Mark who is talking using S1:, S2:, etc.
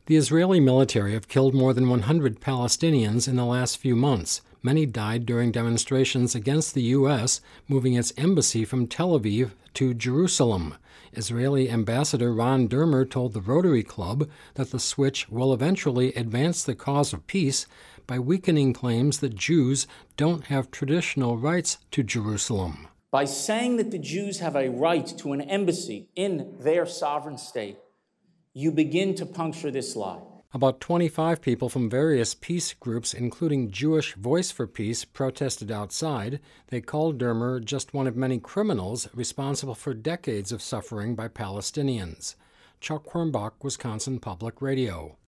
S1: The Israeli military have killed more than 100 Palestinians in the last few months. Many died during demonstrations against the U.S., moving its embassy from Tel Aviv to Jerusalem. Israeli Ambassador Ron Dermer told the Rotary Club that the switch will eventually advance the cause of peace by weakening claims that Jews don't have traditional rights to Jerusalem.
S2: By saying that the Jews have a right to an embassy in their sovereign state, you begin to puncture this lie.
S1: About 25 people from various peace groups, including Jewish Voice for Peace, protested outside. They called Dermer just one of many criminals responsible for decades of suffering by Palestinians. Chuck Quirmbach, Wisconsin Public Radio.